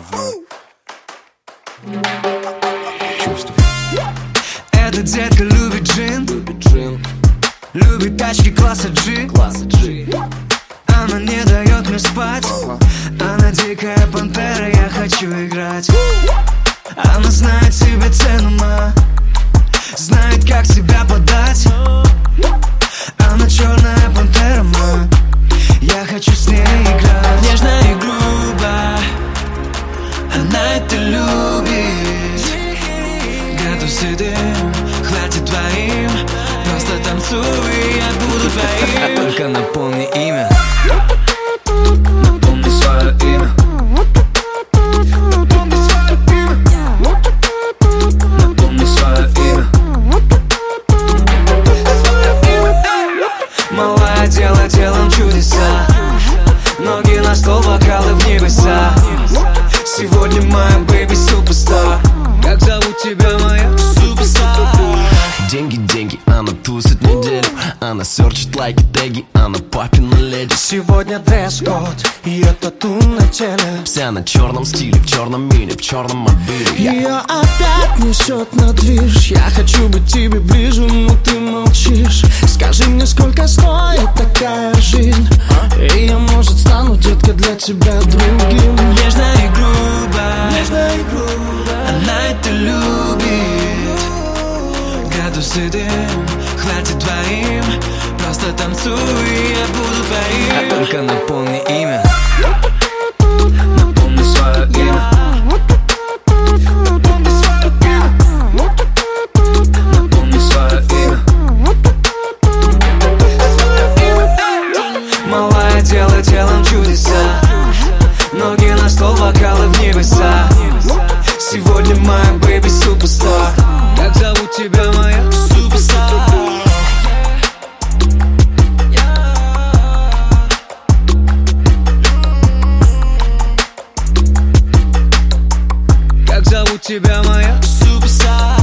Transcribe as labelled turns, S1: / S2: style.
S1: Чувствуй.
S2: Эта детка любит джин, любит тачки класса G. Она не дает мне спать. Она дикая пантера, я хочу играть. Она знает себе цену, знает, как себя подать. Она черная пантера, я хочу с ней играть. Нежно и грубо она это любит. Градусы дым, хватит двоим. Просто танцуй, я буду твоим. Только напомни имя. Напомни свое имя. Напомни свое имя. Напомни свое имя. Малая дело делом чудеса. Ноги на стол, бокалы в небеса. Сегодня моя бэйби суперстар. Как зовут тебя, моя суперстар?
S1: Деньги, деньги, она тусит неделю. Она серчит лайки, теги, она папина леди.
S2: Сегодня дресс-код, ее тату на теле.
S1: Вся на черном стиле, в черном мини, в черном мобиле.
S2: Ее опять несет на движ. Я хочу быть тебе ближе, но ты молчишь. Скажи мне, сколько стоит такая жизнь, и я, может, стану, детка, для тебя другим. Нежно и грубо, она это любит. Градусы дым, хватит двоим. Просто танцуй, я буду твоим. Только напомни имя. Напомни свое имя. Напомни свое имя. Напомни свое имя. Малая дело делом чудеса. Ноги на стол, бокалы в небеса. Сегодня моя бэйби суперстар. Как зовут тебя, моя суперстар? Как зовут тебя, моя суперстар?